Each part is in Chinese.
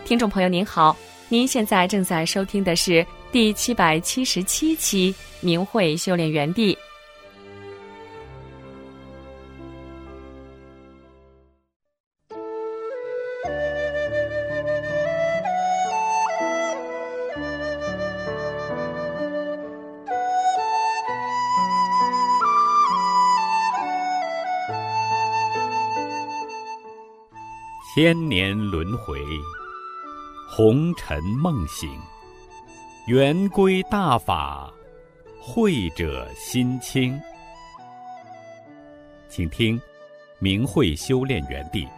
听众朋友您好，您现在正在收听的是第777期明慧修炼园地。 千年轮回，红尘梦醒，圆归大法，慧者心清。请听明慧修炼园地。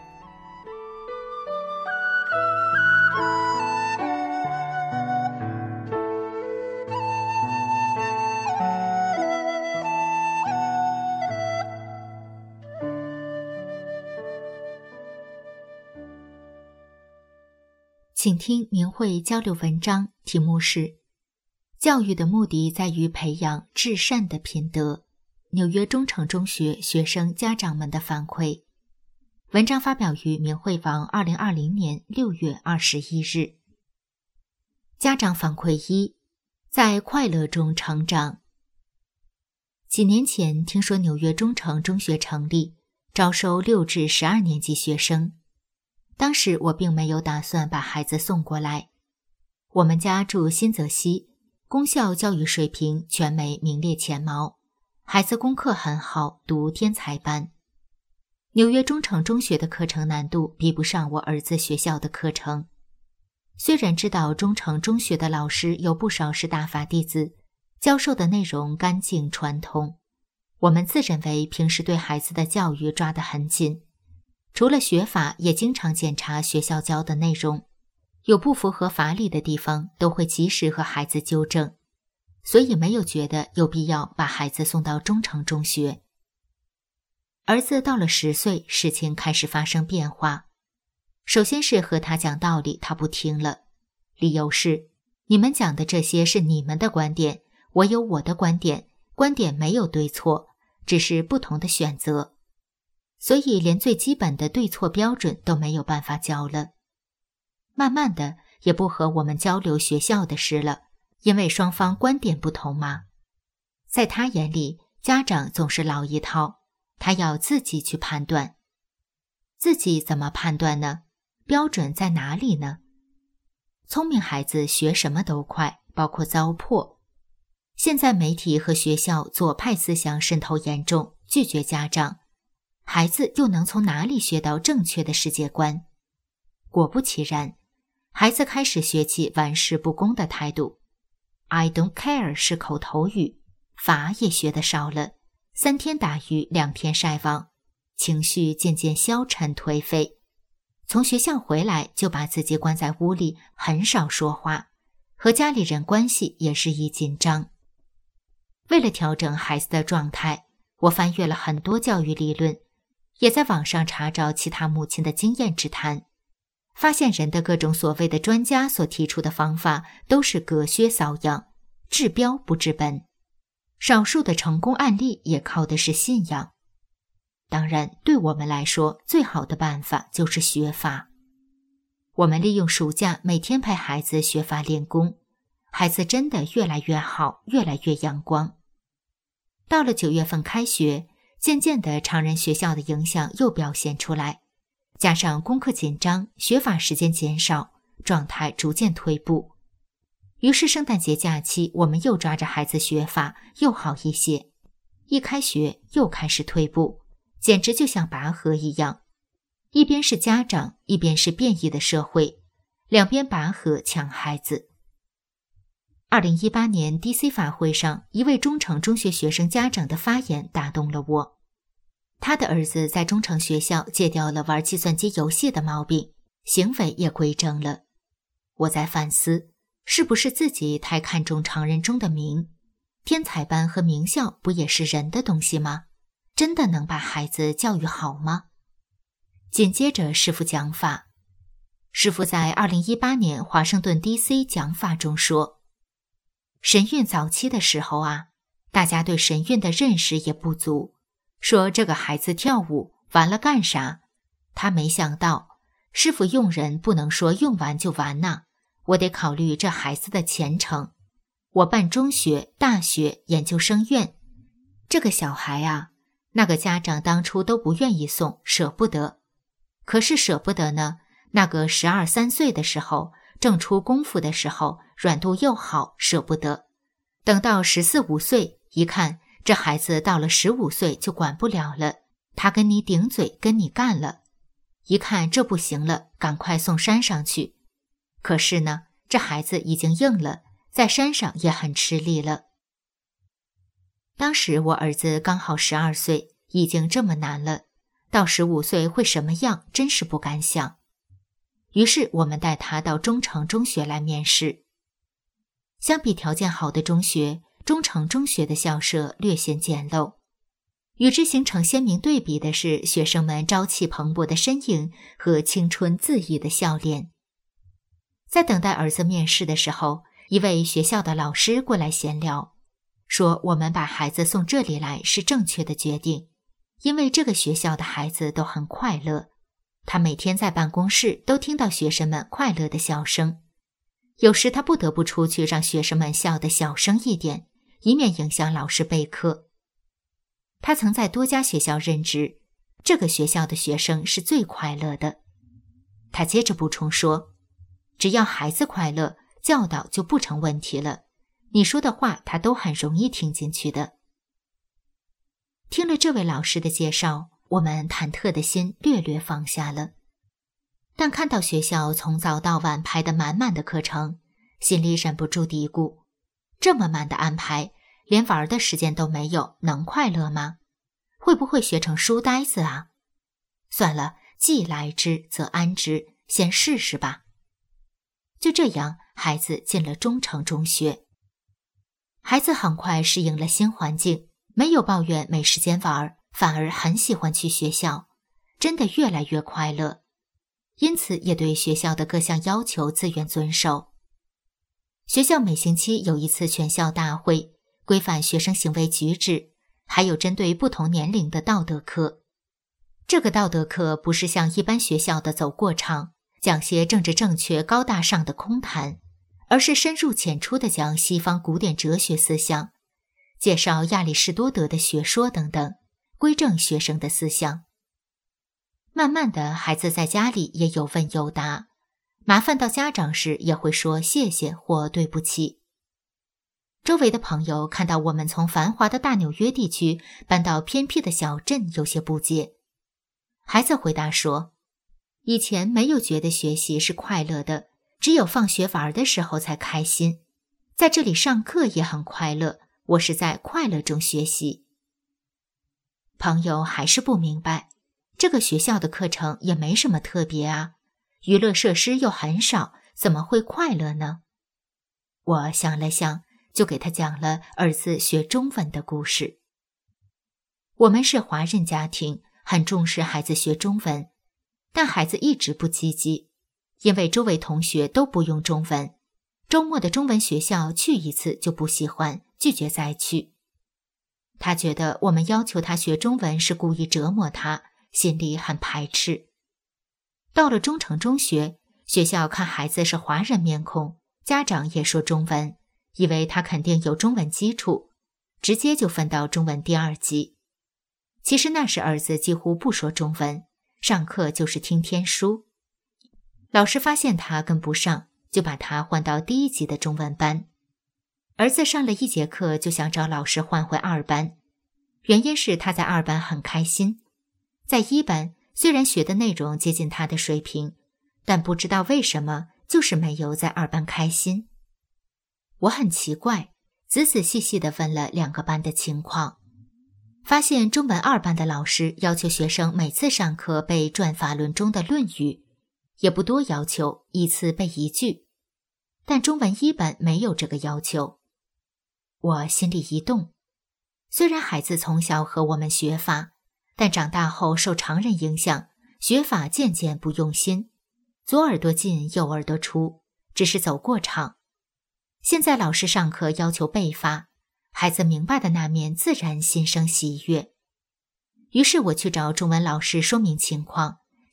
请听明慧交流文章，题目是教育的目的在于培养至善的品德，纽约中诚中学学生家长们的反馈。文章发表于明慧网2020年6月21日。家长反馈1：在快乐中成长。几年前听说纽约中诚中学成立，招收6至12年级学生。当时我并没有打算把孩子送过来。我们家住新泽西，公校教育水平全美名列前茅，孩子功课很好，读天才班。纽约中诚中学的课程难度比不上我儿子学校的课程。虽然知道中诚中学的老师有不少是大法弟子，教授的内容干净传统，我们自认为平时对孩子的教育抓得很紧。除了学法，也经常检查学校教的内容，有不符合法理的地方都会及时和孩子纠正，所以没有觉得有必要把孩子送到中诚中学。儿子到了10岁，事情开始发生变化。首先是和他讲道理，他不听了，理由是你们讲的这些是你们的观点，我有我的观点，观点没有对错，只是不同的选择。所以连最基本的对错标准都没有办法教了。慢慢的也不和我们交流学校的事了，因为双方观点不同嘛。在他眼里，家长总是老一套，他要自己去判断。自己怎么判断呢？标准在哪里呢？聪明孩子学什么都快，包括糟粕。现在媒体和学校左派思想渗透严重，拒绝家长。孩子又能从哪里学到正确的世界观？果不其然，孩子开始学起玩世不恭的态度。I don't care 是口头语，法也学得少了，3天打鱼2天晒网，情绪渐渐消沉颓废。从学校回来就把自己关在屋里，很少说话，和家里人关系也日益紧张。为了调整孩子的状态，我翻阅了很多教育理论，也在网上查找其他母亲的经验之谈，发现人的各种所谓的专家所提出的方法都是隔靴搔痒，治标不治本。少数的成功案例也靠的是信仰。当然，对我们来说，最好的办法就是学法。我们利用暑假每天陪孩子学法练功，孩子真的越来越好，越来越阳光。到了9月份开学，渐渐的常人学校的影响又表现出来，加上功课紧张，学法时间减少，状态逐渐退步。于是圣诞节假期，我们又抓着孩子学法，又好一些。一开学又开始退步，简直就像拔河一样。一边是家长，一边是变异的社会，两边拔河抢孩子。2018年 DC 法会上，一位中诚中学学生家长的发言打动了我。他的儿子在中诚学校戒掉了玩计算机游戏的毛病，行为也规正了。我在反思，是不是自己太看重常人中的名？天才班和名校不也是人的东西吗？真的能把孩子教育好吗？紧接着师父讲法。师父在2018年华盛顿 DC 讲法中说，神韵早期的时候啊，大家对神韵的认识也不足，说这个孩子跳舞完了干啥？他没想到师傅用人不能说用完就完呐，我得考虑这孩子的前程。我办中学、大学、研究生院，这个小孩啊，那个家长当初都不愿意送，舍不得。可是舍不得呢，那个12、13岁的时候，正出功夫的时候，软度又好，舍不得。等到14、15岁，一看这孩子到了15岁就管不了了，他跟你顶嘴，跟你干了。一看这不行了，赶快送山上去。可是呢，这孩子已经硬了，在山上也很吃力了。当时我儿子刚好12岁，已经这么难了，到15岁会什么样，真是不敢想。于是我们带他到中诚中学来面试。相比条件好的中学，中诚中学的校舍略显简陋。与之形成鲜明对比的是学生们朝气蓬勃的身影和青春恣意的笑脸。在等待儿子面试的时候，一位学校的老师过来闲聊，说我们把孩子送这里来是正确的决定，因为这个学校的孩子都很快乐。他每天在办公室都听到学生们快乐的笑声，有时他不得不出去让学生们笑得小声一点，以免影响老师备课。他曾在多家学校任职，这个学校的学生是最快乐的。他接着补充说，只要孩子快乐，教导就不成问题了，你说的话他都很容易听进去的。听了这位老师的介绍，我们忐忑的心略略放下了。但看到学校从早到晚排得满满的课程，心里忍不住嘀咕，这么满的安排，连玩的时间都没有，能快乐吗？会不会学成书呆子啊？算了，既来之则安之，先试试吧。就这样，孩子进了中诚中学。孩子很快适应了新环境，没有抱怨没时间玩，反而很喜欢去学校，真的越来越快乐。因此也对学校的各项要求自愿遵守。学校每星期有一次全校大会，规范学生行为举止，还有针对不同年龄的道德课。这个道德课不是像一般学校的走过场，讲些政治正确高大上的空谈，而是深入浅出地讲西方古典哲学思想，介绍亚里士多德的学说等等，规正学生的思想。慢慢的，孩子在家里也有问有答，麻烦到家长时也会说谢谢或对不起。周围的朋友看到我们从繁华的大纽约地区搬到偏僻的小镇，有些不解。孩子回答说，以前没有觉得学习是快乐的，只有放学玩的时候才开心。在这里上课也很快乐，我是在快乐中学习。朋友还是不明白，这个学校的课程也没什么特别啊，娱乐设施又很少，怎么会快乐呢？我想了想，就给他讲了儿子学中文的故事。我们是华人家庭，很重视孩子学中文，但孩子一直不积极，因为周围同学都不用中文，周末的中文学校去一次就不喜欢，拒绝再去。他觉得我们要求他学中文是故意折磨他，心里很排斥。到了中诚中学，学校看孩子是华人面孔，家长也说中文，以为他肯定有中文基础，直接就分到中文第2级。其实那时儿子几乎不说中文，上课就是听天书。老师发现他跟不上，就把他换到第1级的中文班。儿子上了1节课就想找老师换回2班，原因是他在2班很开心。在1班虽然学的内容接近他的水平，但不知道为什么就是没有在2班开心。我很奇怪，仔仔细细地问了2个班的情况，发现中文2班的老师要求学生每次上课背转法轮中的《论语》，也不多要求，一次背1句，但中文1班没有这个要求。我心里一动，虽然孩子从小和我们学法，但长大后受常人影响，学法渐渐不用心，左耳朵进右耳朵出，只是走过场。现在老师上课要求背法，孩子明白的那面自然心生喜悦。于是我去找中文老师说明情况，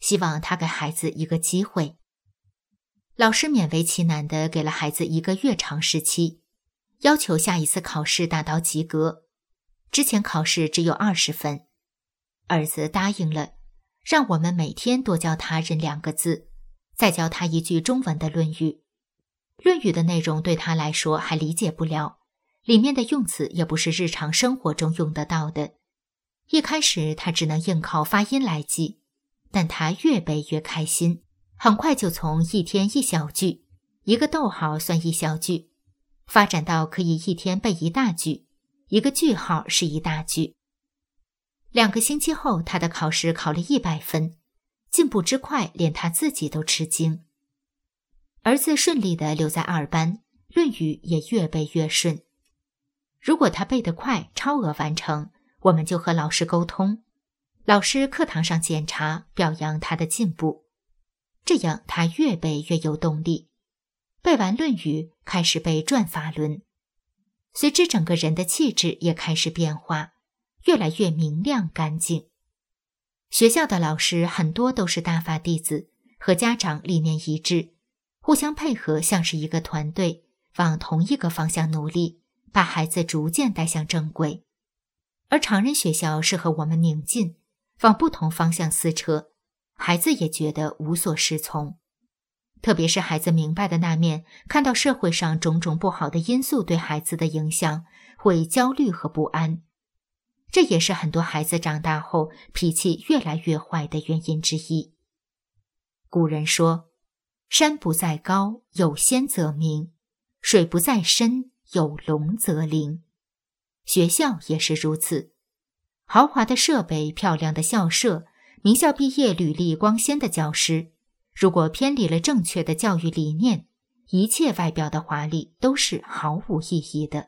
希望他给孩子一个机会。老师勉为其难地给了孩子1个月尝试期，要求下一次考试达到及格。之前考试只有20分。儿子答应了，让我们每天多教他认2个字，再教他一句中文的《论语》。《论语》的内容对他来说还理解不了，里面的用词也不是日常生活中用得到的。一开始他只能硬靠发音来记，但他越背越开心，很快就从一天1小句，1个逗号算1小句，发展到可以一天背1大句，1个句号是1大句。2个星期后，他的考试考了100分，进步之快连他自己都吃惊。儿子顺利地留在2班，《论语》也越背越顺。如果他背得快，超额完成，我们就和老师沟通，老师课堂上检查，表扬他的进步。这样他越背越有动力，背完《论语》开始背转法轮，随之整个人的气质也开始变化，越来越明亮干净。学校的老师很多都是大法弟子，和家长理念一致，互相配合，像是一个团队，往同一个方向努力，把孩子逐渐带向正轨。而常人学校是和我们拧进，往不同方向撕扯，孩子也觉得无所适从。特别是孩子明白的那面，看到社会上种种不好的因素对孩子的影响，会焦虑和不安。这也是很多孩子长大后脾气越来越坏的原因之一。古人说，山不在高，有仙则名；水不在深，有龙则灵。学校也是如此，豪华的设备、漂亮的校舍、名校毕业履历光鲜的教师，如果偏离了正确的教育理念，一切外表的华丽都是毫无意义的。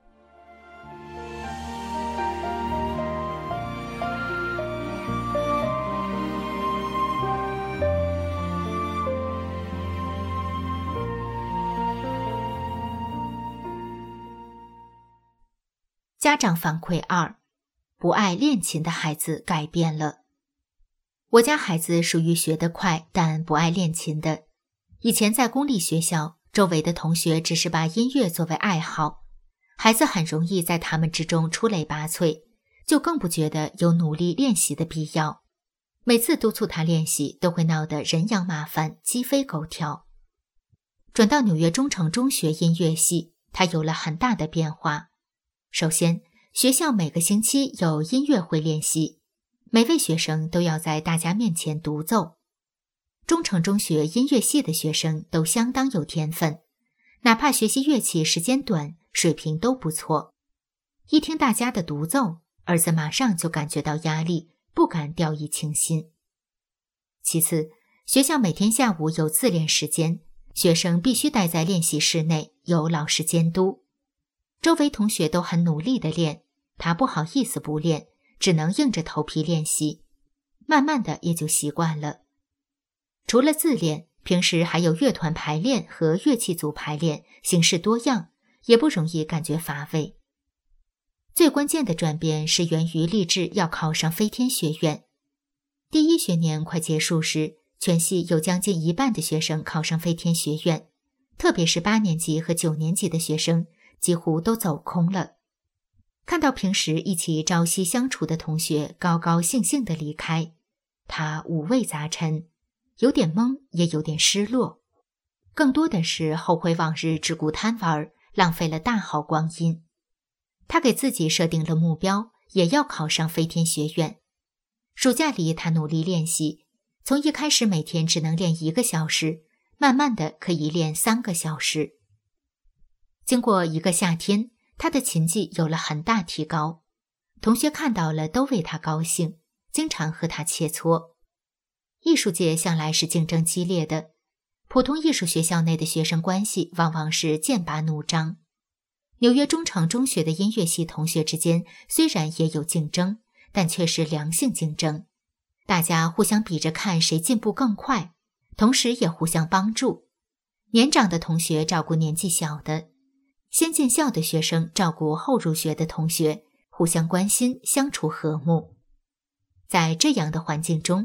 家长反馈2，不爱练琴的孩子改变了。我家孩子属于学得快但不爱练琴的。以前在公立学校，周围的同学只是把音乐作为爱好，孩子很容易在他们之中出类拔萃，就更不觉得有努力练习的必要。每次督促他练习，都会闹得人仰马翻，鸡飞狗跳。转到纽约中诚中学音乐系，他有了很大的变化。首先，学校每个星期有音乐会练习，每位学生都要在大家面前独奏。中诚中学音乐系的学生都相当有天分，哪怕学习乐器时间短，水平都不错。一听大家的独奏，儿子马上就感觉到压力，不敢掉以轻心。其次，学校每天下午有自练时间，学生必须待在练习室内，有老师监督。周围同学都很努力地练，他不好意思不练，只能硬着头皮练习，慢慢的也就习惯了。除了自练，平时还有乐团排练和乐器组排练，形式多样，也不容易感觉乏味。最关键的转变是源于立志要考上飞天学院。第1学年快结束时，全系有将近1半的学生考上飞天学院，特别是8年级和9年级的学生几乎都走空了。看到平时一起朝夕相处的同学高高兴兴地离开，他五味杂陈，有点懵，也有点失落，更多的是后悔往日只顾贪玩，浪费了大好光阴。他给自己设定了目标，也要考上飞天学院。暑假里他努力练习，从一开始每天只能练1个小时，慢慢的可以练3个小时。经过1个夏天，他的琴技有了很大提高，同学看到了都为他高兴，经常和他切磋。艺术界向来是竞争激烈的，普通艺术学校内的学生关系往往是剑拔弩张。纽约中诚中学的音乐系同学之间虽然也有竞争，但却是良性竞争，大家互相比着看谁进步更快，同时也互相帮助。年长的同学照顾年纪小的，先进校的学生照顾后入学的同学，互相关心，相处和睦。在这样的环境中，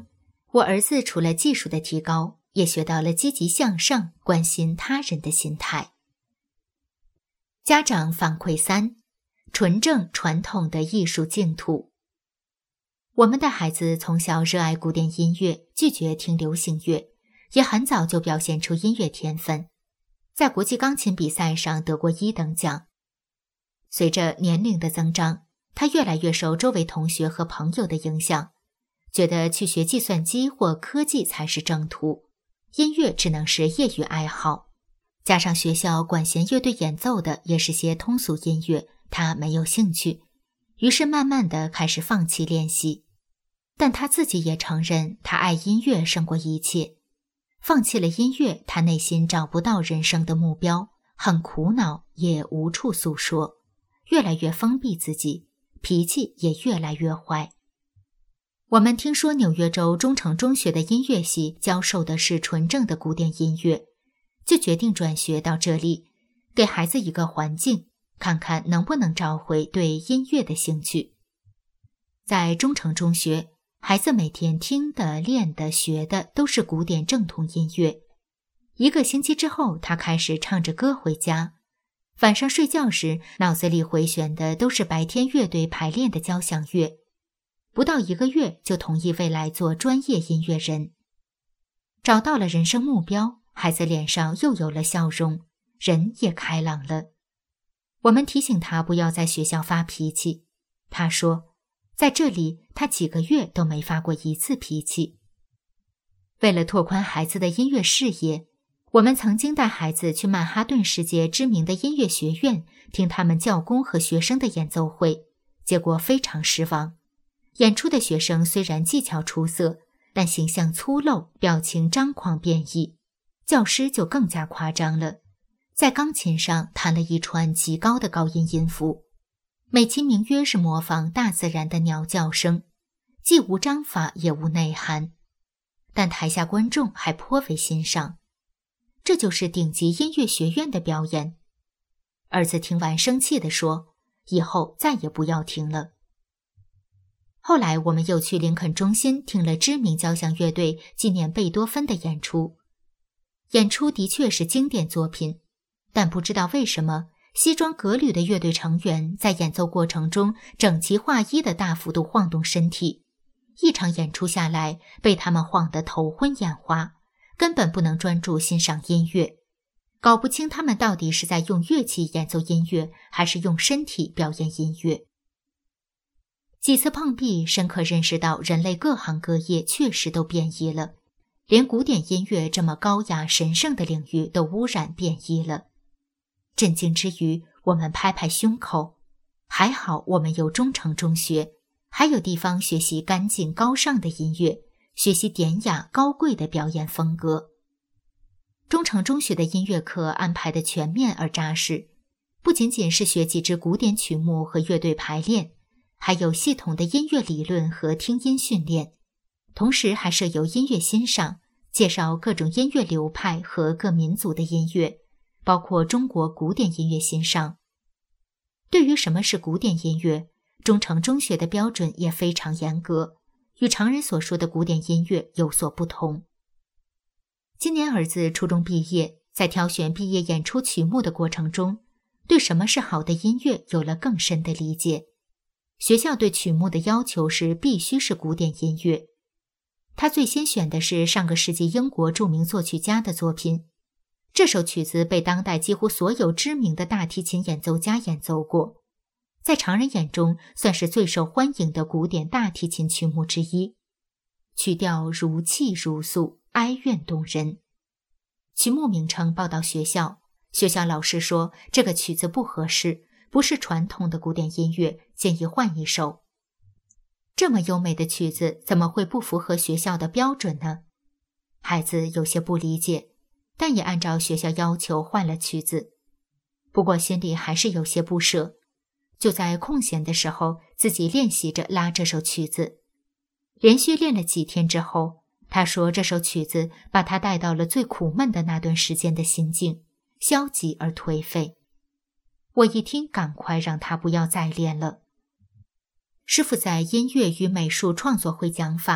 我儿子除了技术的提高，也学到了积极向上、关心他人的心态。家长反馈3：纯正传统的艺术净土。我们的孩子从小热爱古典音乐，拒绝听流行乐，也很早就表现出音乐天分，在国际钢琴比赛上得过1等奖。随着年龄的增长，他越来越受周围同学和朋友的影响，觉得去学计算机或科技才是正途，音乐只能是业余爱好。加上学校管弦乐队演奏的也是些通俗音乐，他没有兴趣，于是慢慢地开始放弃练习。但他自己也承认，他爱音乐胜过一切。放弃了音乐，他内心找不到人生的目标，很苦恼，也无处诉说，越来越封闭自己，脾气也越来越坏。我们听说纽约州中城中学的音乐系教授的是纯正的古典音乐，就决定转学到这里，给孩子一个环境，看看能不能找回对音乐的兴趣。在中城中学，孩子每天听的、练的、学的都是古典正统音乐。1个星期之后，他开始唱着歌回家。晚上睡觉时，脑子里回旋的都是白天乐队排练的交响乐。不到1个月，就同意未来做专业音乐人。找到了人生目标，孩子脸上又有了笑容，人也开朗了。我们提醒他不要在学校发脾气，他说在这里他几个月都没发过1次脾气。为了拓宽孩子的音乐视野，我们曾经带孩子去曼哈顿世界知名的音乐学院听他们教工和学生的演奏会，结果非常失望。演出的学生虽然技巧出色，但形象粗陋，表情张狂变异。教师就更加夸张了，在钢琴上弹了一串极高的高音音符，美其名曰是模仿大自然的鸟叫声，既无章法也无内涵，但台下观众还颇为欣赏。这就是顶级音乐学院的表演。儿子听完生气地说，以后再也不要听了。后来我们又去林肯中心听了知名交响乐队纪念贝多芬的演出。演出的确是经典作品，但不知道为什么西装革履的乐队成员在演奏过程中整齐划一地大幅度晃动身体，一场演出下来被他们晃得头昏眼花，根本不能专注欣赏音乐，搞不清他们到底是在用乐器演奏音乐，还是用身体表演音乐。几次碰壁，深刻认识到人类各行各业确实都变异了，连古典音乐这么高雅神圣的领域都污染变异了。震惊之余，我们拍拍胸口，还好我们有中城中学，还有地方学习干净高尚的音乐，学习典雅高贵的表演风格。中城中学的音乐课安排得全面而扎实，不仅仅是学几支古典曲目和乐队排练，还有系统的音乐理论和听音训练，同时还设有音乐欣赏，介绍各种音乐流派和各民族的音乐，包括中国古典音乐欣赏。对于什么是古典音乐，中城中学的标准也非常严格，与常人所说的古典音乐有所不同。今年儿子初中毕业，在挑选毕业演出曲目的过程中，对什么是好的音乐有了更深的理解。学校对曲目的要求是必须是古典音乐。他最先选的是上个世纪英国著名作曲家的作品，这首曲子被当代几乎所有知名的大提琴演奏家演奏过，在常人眼中算是最受欢迎的古典大提琴曲目之一。曲调如泣如诉，哀怨动人。曲目名称报到学校，学校老师说这个曲子不合适，不是传统的古典音乐，建议换一首。这么优美的曲子怎么会不符合学校的标准呢？孩子有些不理解，但也按照学校要求换了曲子。不过心里还是有些不舍，就在空闲的时候自己练习着拉这首曲子。连续练了几天之后，他说这首曲子把他带到了最苦闷的那段时间的心境，消极而颓废。我一听，赶快让他不要再练了。师父在音乐与美术创作会讲法，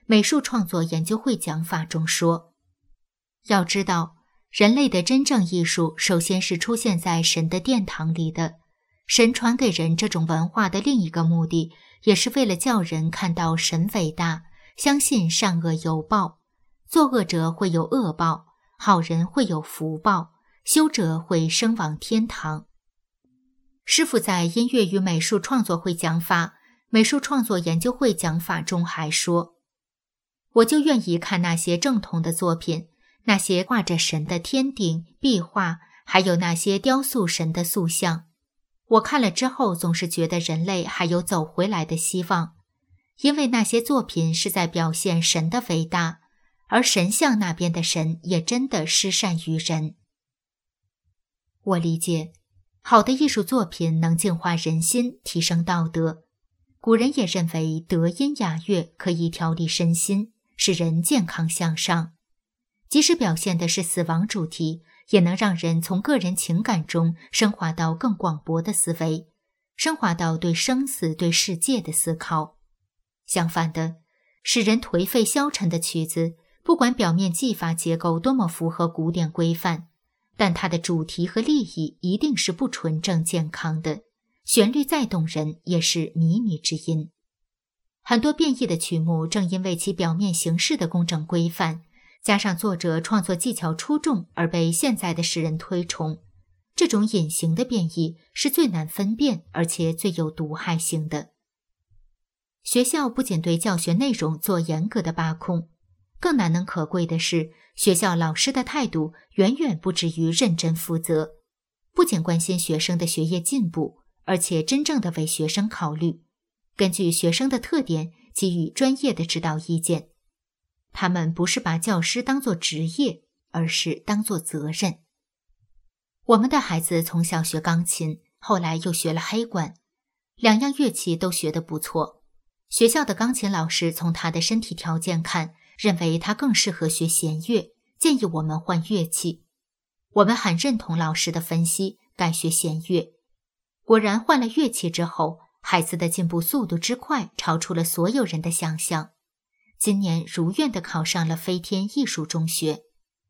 美术创作研究会讲法中说，要知道，人类的真正艺术首先是出现在神的殿堂里的。神传给人这种文化的另一个目的，也是为了叫人看到神伟大，相信善恶有报，作恶者会有恶报，好人会有福报，修者会升往天堂。师父在音乐与美术创作会讲法、美术创作研究会讲法中还说，我就愿意看那些正统的作品，那些挂着神的天顶、壁画，还有那些雕塑神的塑像。我看了之后总是觉得人类还有走回来的希望，因为那些作品是在表现神的伟大，而神像那边的神也真的施善于人。我理解，好的艺术作品能净化人心，提升道德。古人也认为德音雅乐可以调理身心，使人健康向上。即使表现的是死亡主题，也能让人从个人情感中升华到更广博的思维，升华到对生死、对世界的思考。相反的，使人颓废消沉的曲子，不管表面技法结构多么符合古典规范，但它的主题和利益一定是不纯正健康的，旋律再动人也是靡靡之音。很多变异的曲目正因为其表面形式的工整规范，加上作者创作技巧出众而被现在的诗人推崇，这种隐形的变异是最难分辨而且最有毒害性的。学校不仅对教学内容做严格的把控，更难能可贵的是，学校老师的态度远远不止于认真负责，不仅关心学生的学业进步，而且真正的为学生考虑，根据学生的特点给予专业的指导意见。他们不是把教师当作职业，而是当作责任。我们的孩子从小学钢琴，后来又学了黑管，2样乐器都学得不错。学校的钢琴老师从他的身体条件看，认为他更适合学弦乐，建议我们换乐器。我们很认同老师的分析，改学弦乐。果然换了乐器之后，孩子的进步速度之快，超出了所有人的想象。今年如愿地考上了飞天艺术中学。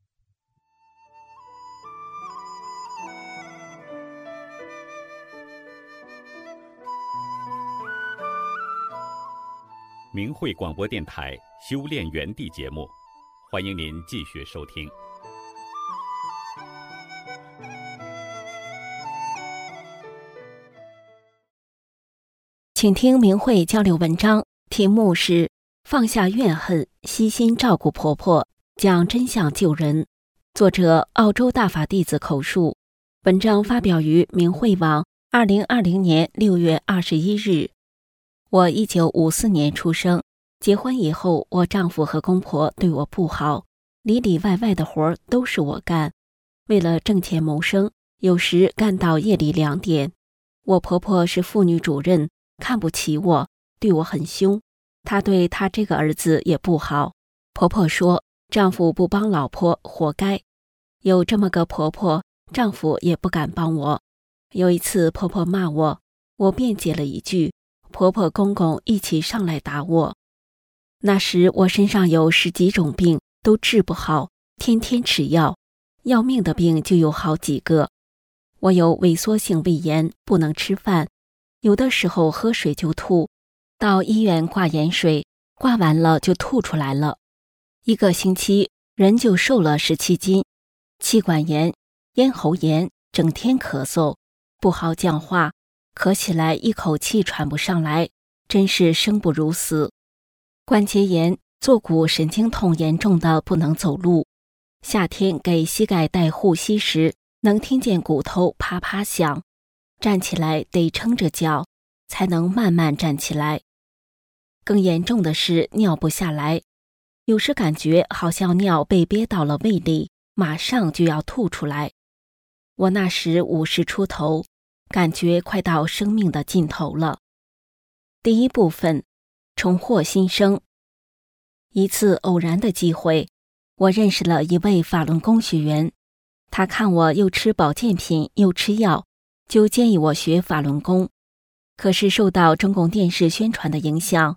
明慧广播电台修炼园地节目，欢迎您继续收听。 请听明慧交流文章，题目是放下怨恨，悉心照顾婆婆，讲真相救人。作者澳洲大法弟子口述。文章发表于明慧网2020年6月21日。我1954年出生，结婚以后，我丈夫和公婆对我不好，里里外外的活都是我干。为了挣钱谋生，有时干到夜里2点。我婆婆是妇女主任，看不起我，对我很凶。她对她这个儿子也不好。婆婆说，丈夫不帮老婆，活该。有这么个婆婆，丈夫也不敢帮我。有一次婆婆骂我，我辩解了一句，婆婆公公一起上来打我。那时我身上有10几种病，都治不好，天天吃药，要命的病就有好几个。我有萎缩性胃炎，不能吃饭，有的时候喝水就吐，到医院挂盐水，挂完了就吐出来了。1个星期人就瘦了17斤，气管炎、咽喉炎，整天咳嗽，不好讲话，咳起来一口气喘不上来，真是生不如死。关节炎、坐骨神经痛严重的不能走路，夏天给膝盖戴护膝时，能听见骨头啪啪响，站起来得撑着脚，才能慢慢站起来。更严重的是尿不下来，有时感觉好像尿被憋到了胃里，马上就要吐出来。我那时50出头，感觉快到生命的尽头了。第一部分，重获新生。一次偶然的机会，我认识了一位法轮功学员，他看我又吃保健品又吃药，就建议我学法轮功。可是受到中共电视宣传的影响，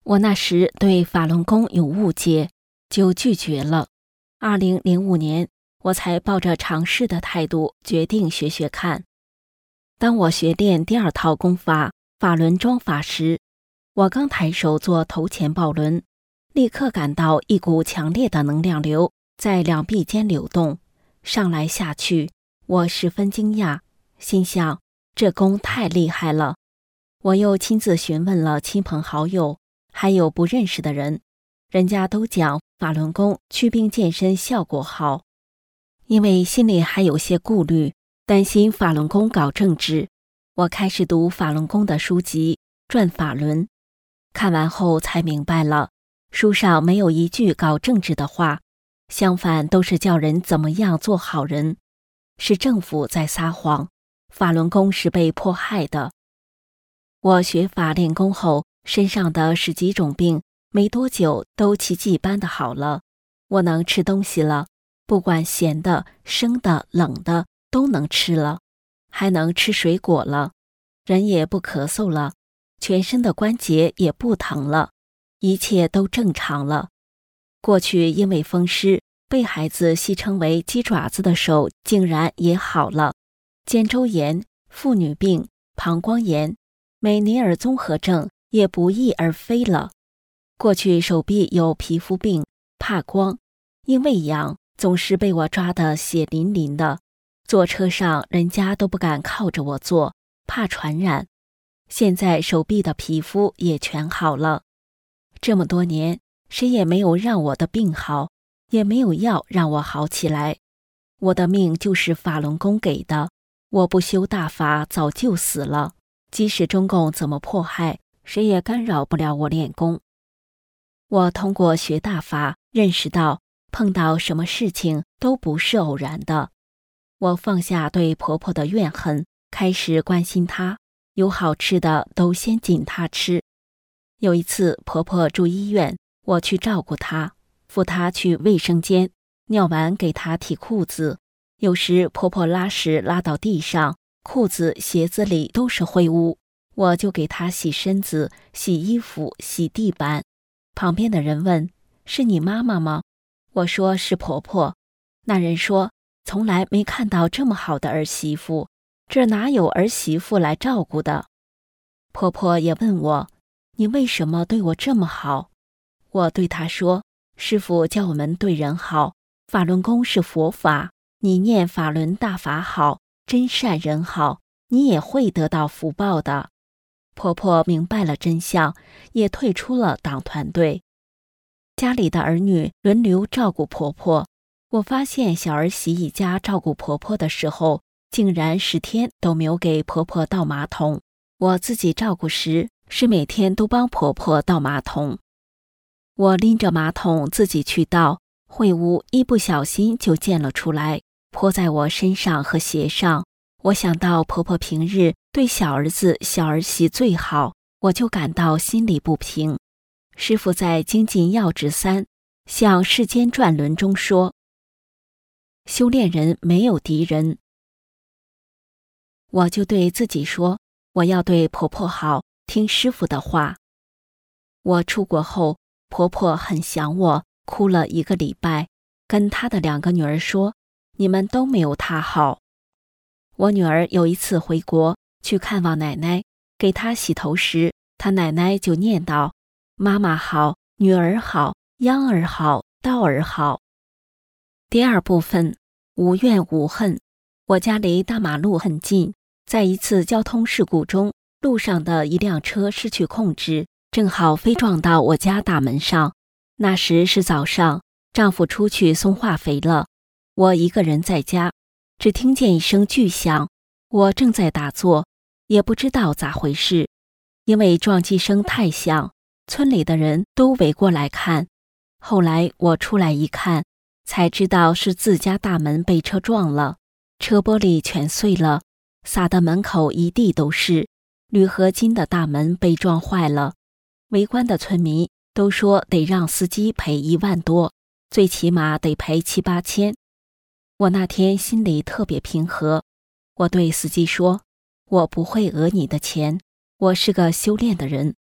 我那时对法轮功有误解，就拒绝了。2005年，我才抱着尝试的态度决定学学看。当我学练第二套功法法轮桩法时，我刚抬手做头前抱轮，立刻感到一股强烈的能量流在两臂间流动，上来下去。我十分惊讶，心想这功太厉害了。我又亲自询问了亲朋好友，还有不认识的人，人家都讲法轮功祛病健身效果好。因为心里还有些顾虑，担心法轮功搞政治，我开始读法轮功的书籍，转法轮。看完后才明白了，书上没有一句搞政治的话，相反都是叫人怎么样做好人，是政府在撒谎，法轮功是被迫害的。我学法练功后，身上的10几种病没多久都奇迹般的好了。我能吃东西了，不管咸的、生的、冷的都能吃了，还能吃水果了，人也不咳嗽了，全身的关节也不疼了，一切都正常了。过去因为风湿被孩子戏称为鸡爪子的手竟然也好了，肩周炎、妇女病、膀胱炎、美尼尔综合症也不翼而飞了。过去手臂有皮肤病，怕光，因为痒总是被我抓得血淋淋的，坐车上人家都不敢靠着我坐，怕传染。现在手臂的皮肤也全好了。这么多年，谁也没有让我的病好，也没有药让我好起来。我的命就是法轮功给的，我不修大法早就死了。即使中共怎么迫害，谁也干扰不了我练功。我通过学大法，认识到碰到什么事情都不是偶然的。我放下对婆婆的怨恨，开始关心她，有好吃的都先紧她吃。有一次婆婆住医院，我去照顾她，扶她去卫生间，尿完给她提裤子。有时婆婆拉屎拉到地上，裤子鞋子里都是灰污，我就给她洗身子、洗衣服、洗地板。旁边的人问：是你妈妈吗？我说是婆婆。那人说：从来没看到这么好的儿媳妇，这哪有儿媳妇来照顾的？婆婆也问我：你为什么对我这么好？我对她说：师父教我们对人好，法轮功是佛法，你念法轮大法好，真善人好，你也会得到福报的。婆婆明白了真相，也退出了党团队。家里的儿女轮流照顾婆婆，我发现小儿媳一家照顾婆婆的时候，竟然10天都没有给婆婆倒马桶。我自己照顾时，是每天都帮婆婆倒马桶。我拎着马桶自己去倒，秽物一不小心就溅了出来，泼在我身上和鞋上。我想到婆婆平日对小儿子、小儿媳最好，我就感到心里不平。师父在《精进要旨3向世间转轮》中说：修炼人没有敌人。我就对自己说，我要对婆婆好，听师父的话。我出国后，婆婆很想我，哭了1个礼拜，跟她的2个女儿说：你们都没有她好。我女儿有一次回国去看望奶奶，给她洗头时，她奶奶就念叨：妈妈好，女儿好，秧儿好，道儿好。第2部分，无怨无恨。我家离大马路很近，在一次交通事故中，路上的一辆车失去控制，正好飞撞到我家大门上。那时是早上，丈夫出去送化肥了，我一个人在家，只听见一声巨响，我正在打坐，也不知道咋回事。因为撞击声太响，村里的人都围过来看。后来我出来一看，才知道是自家大门被车撞了，车玻璃全碎了，洒得门口一地都是，铝合金的大门被撞坏了。围观的村民都说得让司机赔1万多，最起码得赔7、8千。我那天心里特别平和，我对司机说：我不会讹你的钱，我是个修炼的人。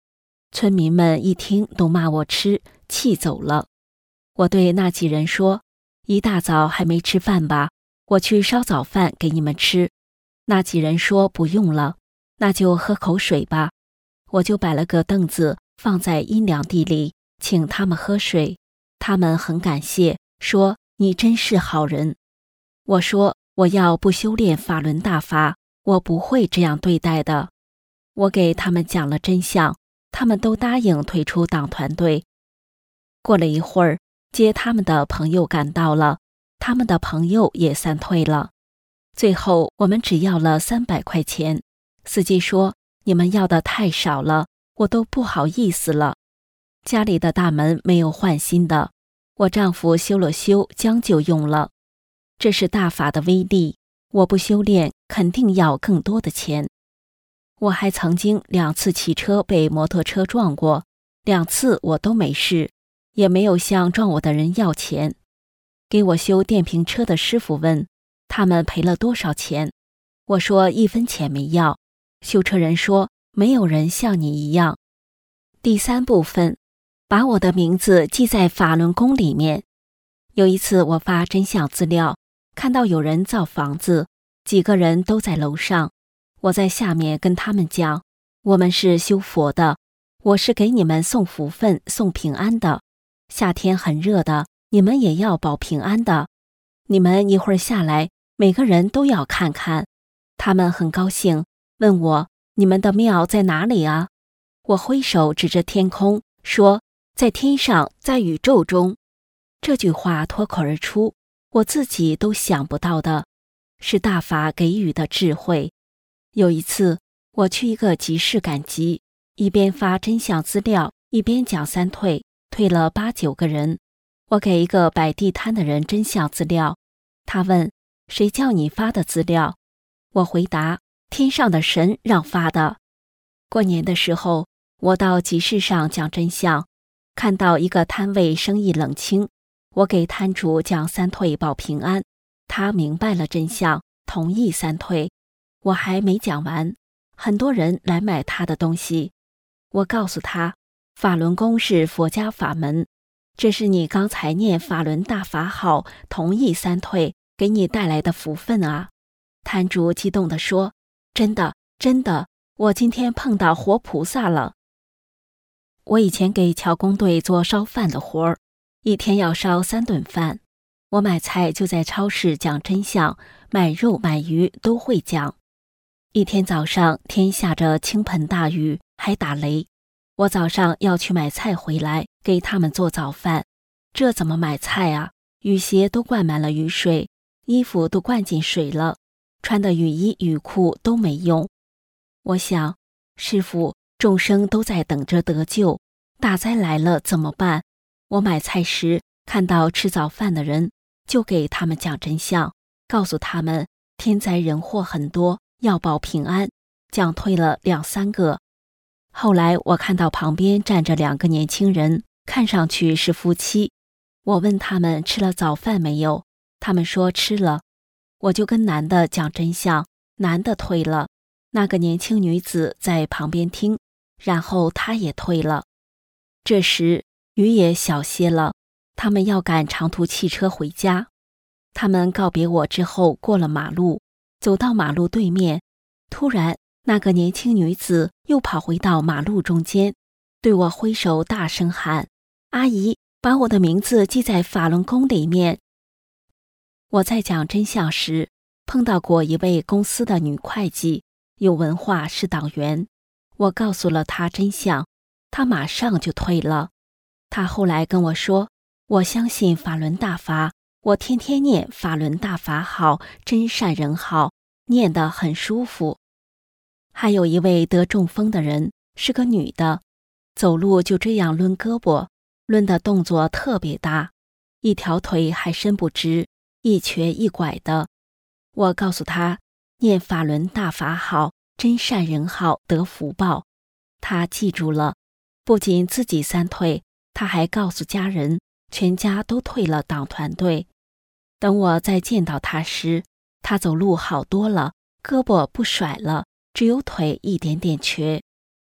村民们一听都骂我吃，气走了。我对那几人说，一大早还没吃饭吧，我去烧早饭给你们吃。那几人说不用了，那就喝口水吧。我就摆了个凳子放在阴凉地里，请他们喝水。他们很感谢，说你真是好人。我说我要不修炼法轮大法，我不会这样对待的。我给他们讲了真相，他们都答应退出党团队。过了一会儿，接他们的朋友赶到了，他们的朋友也散退了。最后我们只要了300块钱。司机说，你们要的太少了，我都不好意思了。家里的大门没有换新的，我丈夫修了修，将就用了。这是大法的威力，我不修炼肯定要更多的钱。我还曾经2次骑车被摩托车撞过，2次我都没事，也没有向撞我的人要钱。给我修电瓶车的师傅问，他们赔了多少钱？我说1分钱没要。修车人说，没有人像你一样。第3部分，把我的名字记在法轮功里面。有一次我发真相资料，看到有人造房子，几个人都在楼上。我在下面跟他们讲，我们是修佛的，我是给你们送福分、送平安的。夏天很热的，你们也要保平安的。你们一会儿下来，每个人都要看看。他们很高兴，问我，你们的庙在哪里啊？我挥手指着天空，说，在天上，在宇宙中。这句话脱口而出，我自己都想不到的，是大法给予的智慧。有一次，我去一个集市赶集，一边发真相资料，一边讲3退，退了8、9个人。我给一个摆地摊的人真相资料，他问，谁叫你发的资料？我回答，天上的神让发的。过年的时候，我到集市上讲真相，看到一个摊位生意冷清，我给摊主讲3退保平安，他明白了真相，同意3退。我还没讲完，很多人来买他的东西。我告诉他，法轮功是佛家法门，这是你刚才念法轮大法好，同意3退给你带来的福分啊。摊主激动地说，真的，真的，我今天碰到活菩萨了。我以前给侨工队做烧饭的活儿，一天要烧3顿饭。我买菜就在超市讲真相，买肉买鱼都会讲。一天早上，天下着倾盆大雨，还打雷。我早上要去买菜回来，给他们做早饭。这怎么买菜啊？雨鞋都灌满了雨水，衣服都灌进水了，穿的雨衣雨裤都没用。我想，师父，众生都在等着得救，大灾来了怎么办？我买菜时看到吃早饭的人，就给他们讲真相，告诉他们天灾人祸很多，要保平安，讲退了2、3个。后来我看到旁边站着2个年轻人，看上去是夫妻。我问他们吃了早饭没有，他们说吃了。我就跟男的讲真相，男的退了，那个年轻女子在旁边听，然后她也退了。这时雨也小些了，他们要赶长途汽车回家。他们告别我之后过了马路，走到马路对面，突然那个年轻女子又跑回到马路中间，对我挥手大声喊，阿姨，把我的名字记在法轮功里面。我在讲真相时，碰到过一位公司的女会计，有文化，是党员。我告诉了她真相，她马上就退了。她后来跟我说，我相信法轮大法，我天天念法轮大法好，真善人好，念得很舒服。还有一位得中风的人，是个女的，走路就这样抡胳膊，抡的动作特别大，一条腿还伸不直，一瘸一拐的。我告诉她，念法轮大法好，真善人好，得福报。她记住了，不仅自己3退，她还告诉家人，全家都退了党团队。等我再见到她时，她走路好多了，胳膊不甩了，只有腿一点点瘸。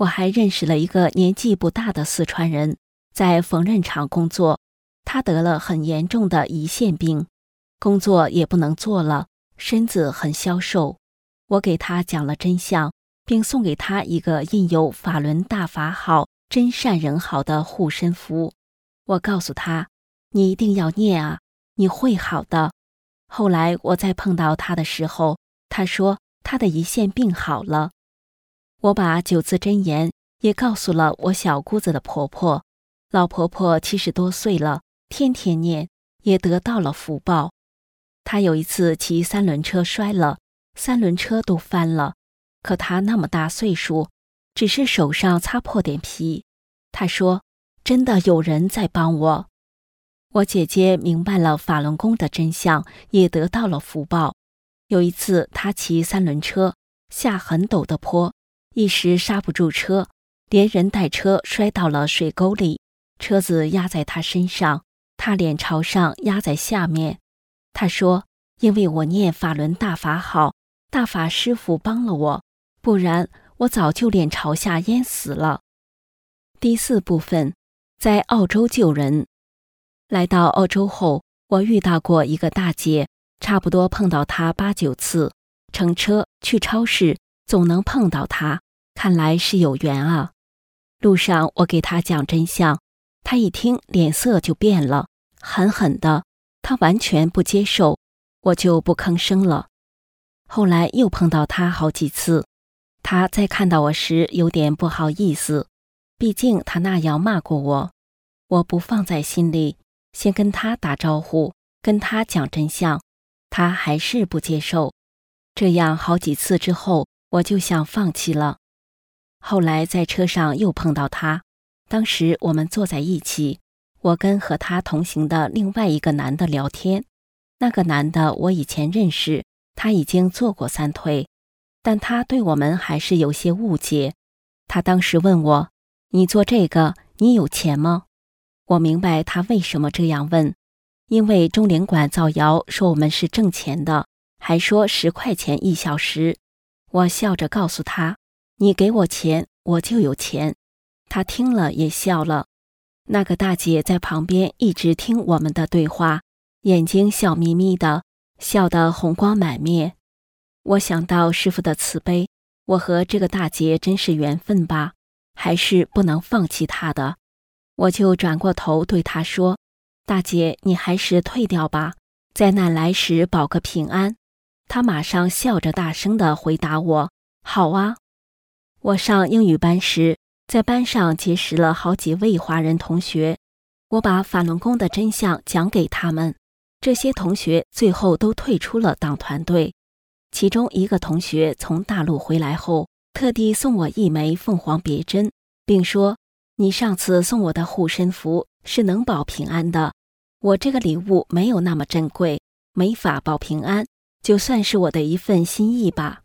我还认识了一个年纪不大的四川人，在缝纫厂工作，他得了很严重的胰腺病，工作也不能做了，身子很消瘦。我给他讲了真相，并送给他一个印有法轮大法好、真善人好的护身符。我告诉他，你一定要念啊，你会好的。后来我再碰到他的时候，他说他的胰腺病好了。我把9字真言也告诉了我小姑子的婆婆，老婆婆70多岁了，天天念，也得到了福报。她有一次骑3轮车摔了，3轮车都翻了，可她那么大岁数，只是手上擦破点皮。她说，真的有人在帮我。我姐姐明白了法轮功的真相，也得到了福报。有一次她骑3轮车，下很陡的坡，一时刹不住车，连人带车摔到了水沟里，车子压在她身上，她脸朝上压在下面。她说，因为我念法轮大法好，大法师父帮了我，不然我早就脸朝下淹死了。第4部分，在澳洲救人。来到澳洲后，我遇到过一个大姐，差不多碰到她8、9次，乘车去超市总能碰到她，看来是有缘啊。路上我给她讲真相，她一听脸色就变了，狠狠的，她完全不接受，我就不吭声了。后来又碰到她好几次，她在看到我时有点不好意思，毕竟她那样骂过我，我不放在心里，先跟她打招呼，跟她讲真相，她还是不接受。这样好几次之后，我就想放弃了。后来在车上又碰到她，当时我们坐在一起，我跟和他同行的另外一个男的聊天。那个男的我以前认识，他已经做过3退，但他对我们还是有些误解。他当时问我，你做这个，你有钱吗？我明白他为什么这样问，因为中领馆造谣说我们是挣钱的，还说10块钱1小时。我笑着告诉他，你给我钱，我就有钱。他听了也笑了。那个大姐在旁边一直听我们的对话，眼睛笑眯眯的，笑得红光满面。我想到师父的慈悲，我和这个大姐真是缘分吧，还是不能放弃她的。我就转过头对她说，大姐，你还是退掉吧，灾难来时保个平安。她马上笑着大声地回答我，好啊。我上英语班时，在班上结识了好几位华人同学，我把法轮功的真相讲给他们，这些同学最后都退出了党团队。其中一个同学从大陆回来后，特地送我1枚凤凰别针，并说，你上次送我的护身符是能保平安的，我这个礼物没有那么珍贵，没法保平安，就算是我的一份心意吧。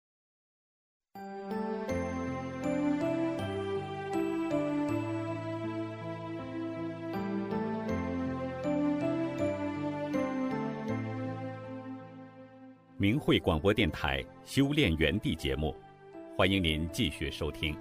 明慧广播电台修炼园地节目，欢迎您继续收听。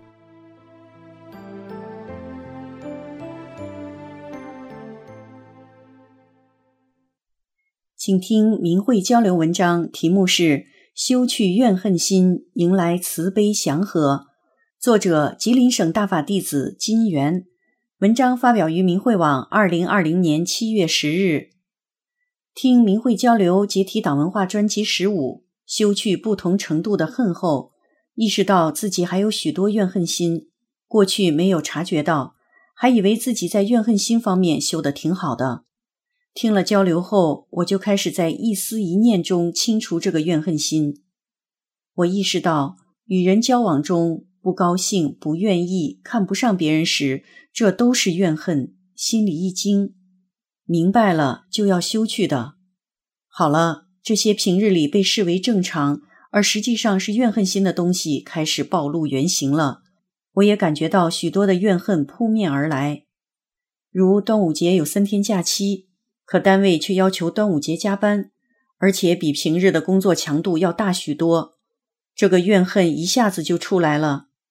请听明慧交流文章，题目是修去怨恨心，迎来慈悲祥和，作者吉林省大法弟子金元，文章发表于明慧网2020年7月10日。听明慧交流解体党文化专辑15，修去不同程度的恨后，意识到自己还有许多怨恨心，过去没有察觉到，还以为自己在怨恨心方面修得挺好的。听了交流后，我就开始在一思一念中清除这个怨恨心。我意识到，与人交往中不高兴、不愿意、看不上别人时，这都是怨恨，心里一惊，明白了就要修去的。好了，这些平日里被视为正常，而实际上是怨恨心的东西开始暴露原形了。我也感觉到许多的怨恨扑面而来，如端午节有3天假期，可单位却要求端午节加班，而且比平日的工作强度要大许多，这个怨恨一下子就出来了。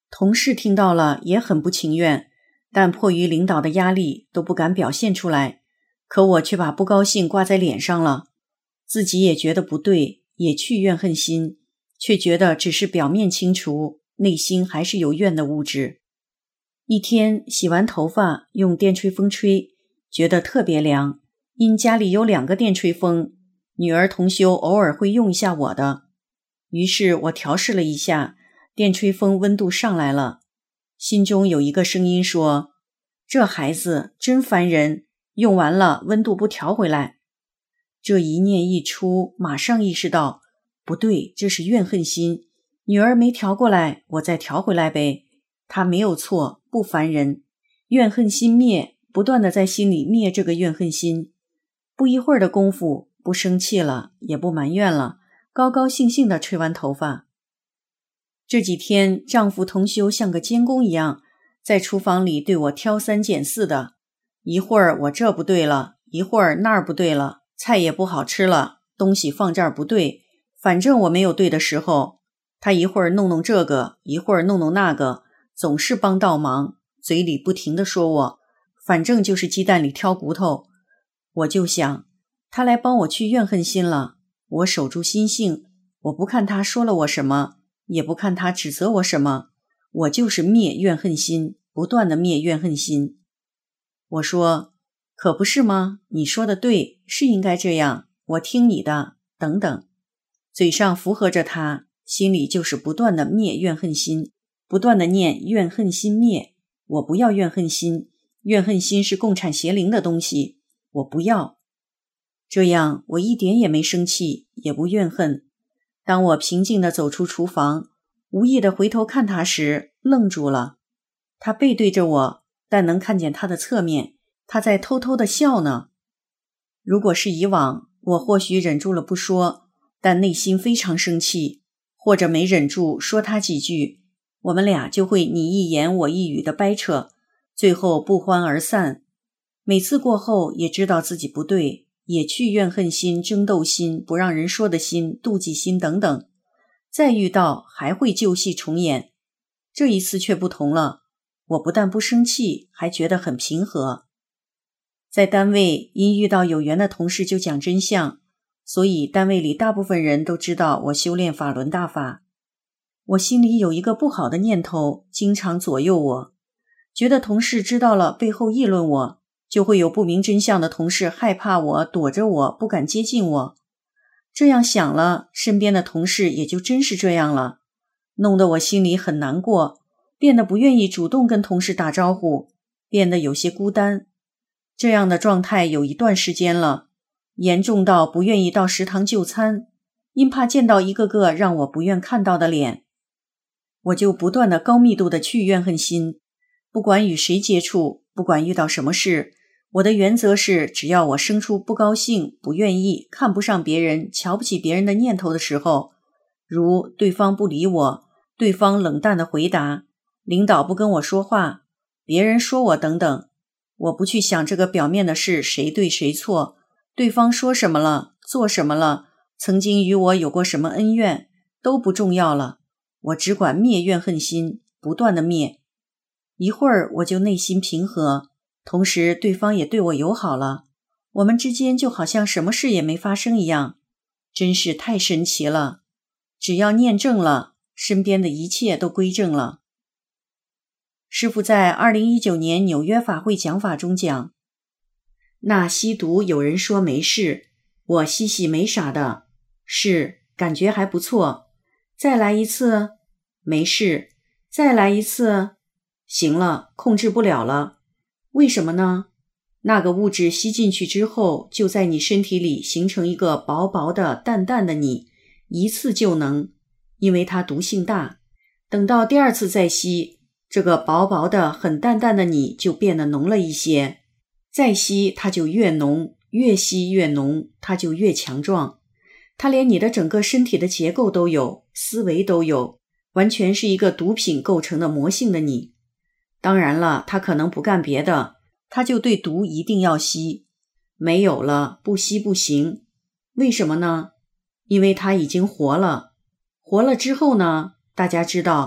同事听到了也很不情愿，但迫于领导的压力都不敢表现出来，可我却把不高兴挂在脸上了，自己也觉得不对，也去怨恨心，却觉得只是表面清除，内心还是有怨的物质。一天洗完头发用电吹风吹，觉得特别凉，因家里有2个电吹风，女儿同修偶尔会用一下我的，于是我调试了一下，电吹风温度上来了，心中有一个声音说，这孩子真烦人，用完了温度不调回来。这一念一出，马上意识到不对，这是怨恨心，女儿没调过来，我再调回来呗，她没有错，不烦人。怨恨心灭，不断地在心里灭这个怨恨心，不一会儿的功夫，不生气了，也不埋怨了，高高兴兴地吹完头发。这几天丈夫同修像个监工一样，在厨房里对我挑3拣4的，一会儿我这不对了，一会儿那儿不对了，菜也不好吃了，东西放这儿不对，反正我没有对的时候，他一会儿弄弄这个，一会儿弄弄那个，总是帮倒忙，嘴里不停地说我，反正就是鸡蛋里挑骨头。我就想，他来帮我去怨恨心了，我守住心性，我不看他说了我什么，也不看他指责我什么，我就是灭怨恨心，不断地灭怨恨心。我说，可不是吗？你说的对，是应该这样，我听你的，等等。嘴上符合着他，心里就是不断地灭怨恨心，不断地念怨恨心灭，我不要怨恨心，怨恨心是共产邪灵的东西，我不要。这样我一点也没生气，也不怨恨。当我平静地走出厨房，无意地回头看他时，愣住了。他背对着我，但能看见他的侧面，他在偷偷地笑呢。如果是以往，我或许忍住了不说，但内心非常生气，或者没忍住说他几句，我们俩就会你一言我一语的掰扯，最后不欢而散。每次过后也知道自己不对，也去怨恨心、争斗心、不让人说的心、妒忌心等等，再遇到还会旧戏重演。这一次却不同了，我不但不生气，还觉得很平和。在单位因遇到有缘的同事就讲真相，所以单位里大部分人都知道我修炼法轮大法。我心里有一个不好的念头，经常左右我，觉得同事知道了背后议论我，就会有不明真相的同事害怕我，躲着我，不敢接近我。这样想了，身边的同事也就真是这样了，弄得我心里很难过，变得不愿意主动跟同事打招呼，变得有些孤单。这样的状态有一段时间了，严重到不愿意到食堂就餐，因怕见到一个个让我不愿看到的脸。我就不断的高密度的去怨恨心，不管与谁接触，不管遇到什么事，我的原则是，只要我生出不高兴、不愿意、看不上别人、瞧不起别人的念头的时候，如对方不理我，对方冷淡的回答，领导不跟我说话，别人说我等等，我不去想这个表面的事谁对谁错，对方说什么了，做什么了，曾经与我有过什么恩怨，都不重要了，我只管灭怨恨心，不断的灭。一会儿我就内心平和，同时对方也对我友好了，我们之间就好像什么事也没发生一样，真是太神奇了。只要念正了，身边的一切都归正了。师父在2019年纽约法会讲法中讲，那吸毒有人说没事，我吸吸没啥的，是，感觉还不错，再来一次，没事，再来一次，行了，控制不了了。为什么呢？那个物质吸进去之后，就在你身体里形成一个薄薄的淡淡的你，一次就能，因为它毒性大，等到第二次再吸，这个薄薄的很淡淡的你就变得浓了一些，再吸它就越浓，越吸越浓，它就越强壮，它连你的整个身体的结构都有，思维都有，完全是一个毒品构成的魔性的你。当然了，它可能不干别的，它就对毒一定要吸，没有了不吸不行。为什么呢？因为它已经活了，活了之后呢，大家知道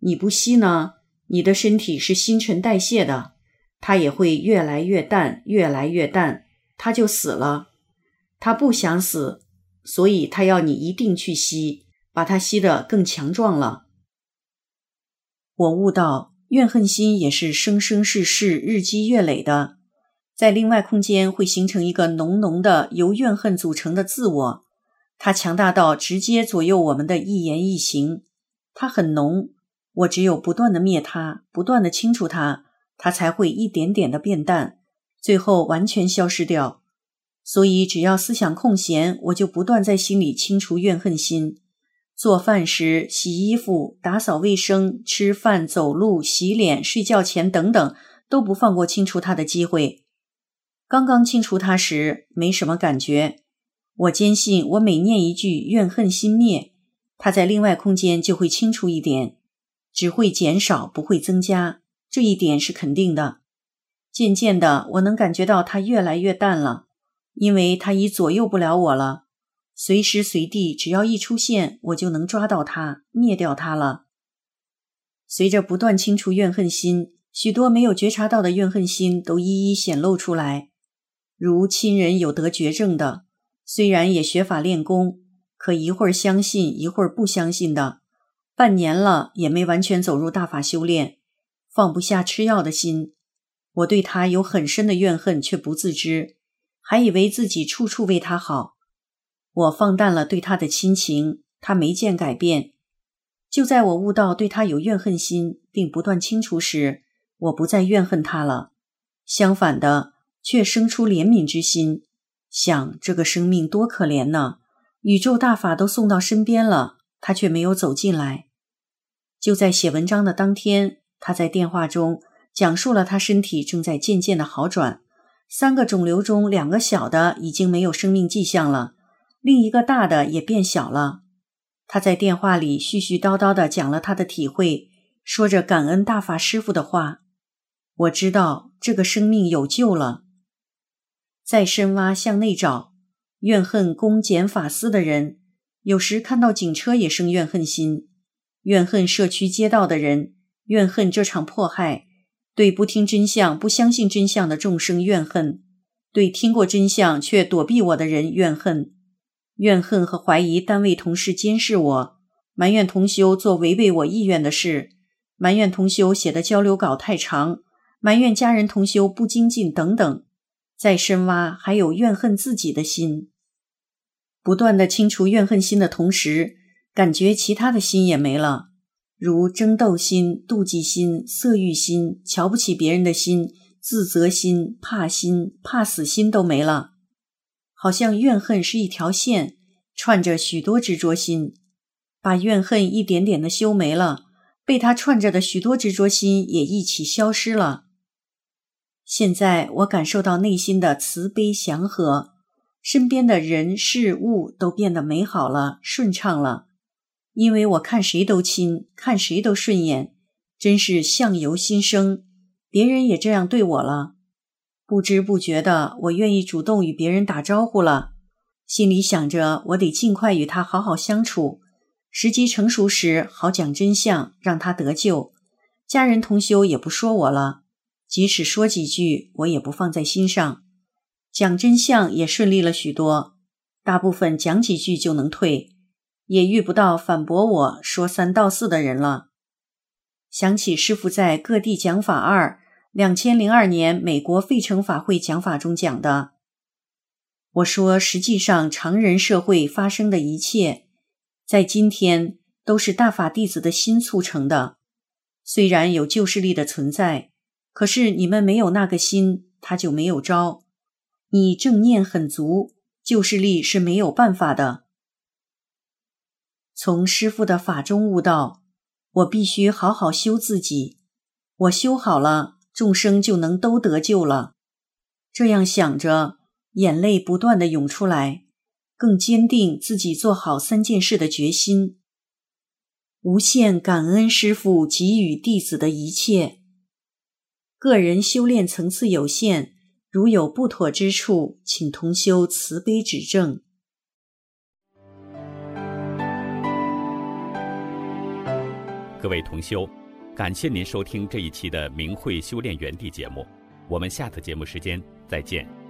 你不吸呢，你的身体是新陈代谢的，它也会越来越淡，越来越淡，它就死了。它不想死，所以它要你一定去吸，把它吸得更强壮了。我悟到，怨恨心也是生生世世日积月累的，在另外空间会形成一个浓浓的由怨恨组成的自我，它强大到直接左右我们的一言一行，它很浓，我只有不断的灭它，不断的清除它，它才会一点点的变淡，最后完全消失掉。所以只要思想空闲，我就不断在心里清除怨恨心。做饭时、洗衣服、打扫卫生、吃饭、走路、洗脸、睡觉前等等，都不放过清除它的机会。刚刚清除它时没什么感觉，我坚信我每念一句怨恨心灭，它在另外空间就会清除一点，只会减少不会增加，这一点是肯定的。渐渐的我能感觉到它越来越淡了，因为它已左右不了我了，随时随地只要一出现，我就能抓到它，灭掉它了。随着不断清除怨恨心，许多没有觉察到的怨恨心都一一显露出来。如亲人有得绝症的，虽然也学法练功，可一会儿相信一会儿不相信的，半年了也没完全走入大法修炼，放不下吃药的心，我对他有很深的怨恨却不自知，还以为自己处处为他好。我放淡了对他的亲情，他没见改变。就在我悟到对他有怨恨心并不断清除时，我不再怨恨他了，相反的却生出怜悯之心，想这个生命多可怜呢，宇宙大法都送到身边了，他却没有走进来。就在写文章的当天，他在电话中讲述了他身体正在渐渐的好转，3个肿瘤中2个小的已经没有生命迹象了，另一个大的也变小了。他在电话里絮絮叨叨地讲了他的体会，说着感恩大法师父的话。我知道这个生命有救了。再深挖向内找，怨恨公检法司的人，有时看到警车也生怨恨心，怨恨社区街道的人，怨恨这场迫害，对不听真相不相信真相的众生怨恨，对听过真相却躲避我的人怨恨。怨恨和怀疑单位同事监视我，埋怨同修做违背我意愿的事，埋怨同修写的交流稿太长，埋怨家人同修不精进等等。再深挖还有怨恨自己的心。不断地清除怨恨心的同时，感觉其他的心也没了，如争斗心、妒忌心、色欲心、瞧不起别人的心、自责心、怕心、怕死心都没了。好像怨恨是一条线，串着许多执着心，把怨恨一点点的修没了，被它串着的许多执着心也一起消失了。现在我感受到内心的慈悲祥和，身边的人事物都变得美好了，顺畅了。因为我看谁都亲，看谁都顺眼，真是相由心生，别人也这样对我了。不知不觉的，我愿意主动与别人打招呼了，心里想着我得尽快与他好好相处，时机成熟时好讲真相，让他得救。家人同修也不说我了，即使说几句，我也不放在心上。讲真相也顺利了许多，大部分讲几句就能退，也遇不到反驳我说3道4的人了。想起师父在各地讲法2002年美国费城法会讲法中讲的，我说实际上常人社会发生的一切，在今天都是大法弟子的心促成的。虽然有救世力的存在，可是你们没有那个心，它就没有招。你正念很足，救世力是没有办法的。从师父的法中悟道，我必须好好修自己，我修好了，众生就能都得救了。这样想着，眼泪不断地涌出来，更坚定自己做好3件事的决心。无限感恩师父给予弟子的一切。个人修炼层次有限，如有不妥之处，请同修慈悲指正。 各位同修，感谢您收听这一期的明慧修炼园地节目，我们下次节目时间再见。